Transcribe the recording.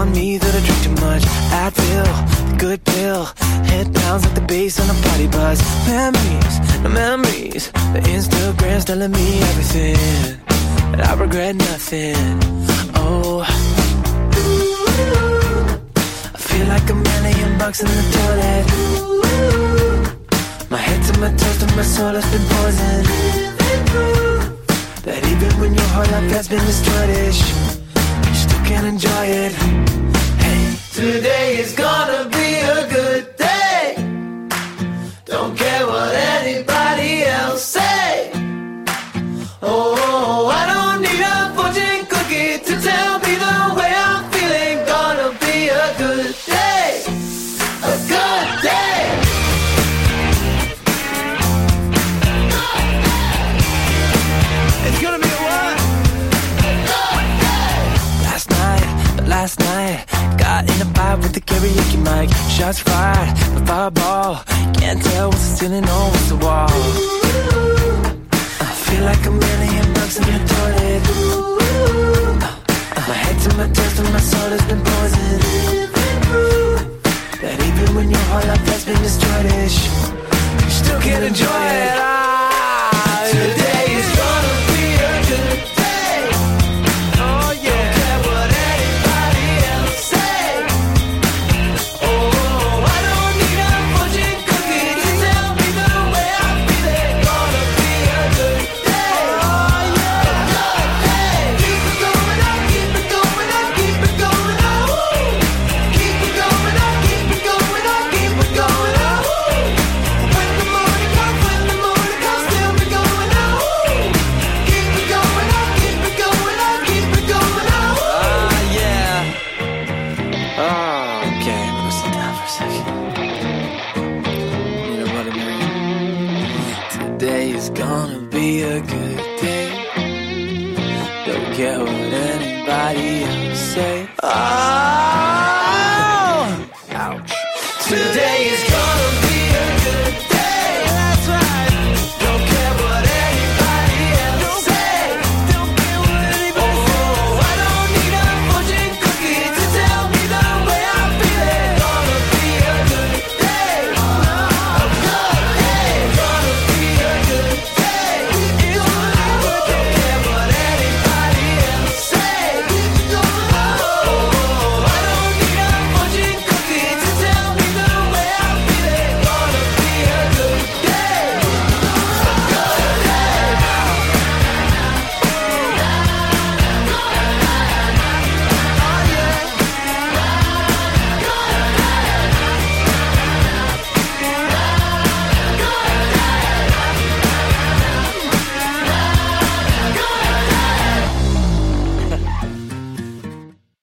telling me that I drink too much. Advil, the good pill. Head pounds like the bass on a party bus. Memories, no memories. The Instagram's telling me everything, and I regret nothing. Oh, I feel like $1 million in the toilet. My head to my toes to my soul has been poisoned. That even when your whole life has been destroyed, you still can't enjoy it. Hey, today is gonna be a good day. Don't care what anybody else say. Oh, I don't need a fortune cookie to tell me the way I'm feeling. Gonna be a good day, a good day. It's gonna be a what? A good day. Last night, got in a fight with the karaoke mic. Shots fired, a fireball. Can't tell what's the ceiling or what's the wall. I feel like $1 million in the toilet. My head to my toes to my soul has been poisoned. That even when your whole life has been destroyed, you still can't enjoy it. Today is gonna be a good day. Oh yeah. Don't care what anybody else say. Oh, I don't need a fortune cookie to tell me the way I'm feeling. Gonna be a good day. Oh yeah. A good day. Keep it going up, keep it going up, keep it going up. Keep it going up, keep it going up, keep it going up. When the morning comes, still be going up. Keep it going up, keep it going up, keep it going up. Yeah. Oh, okay. I'm gonna sit down for a second. Need a Bloody Mary. Today is gonna be a good day. Don't care what anybody else say. Ah.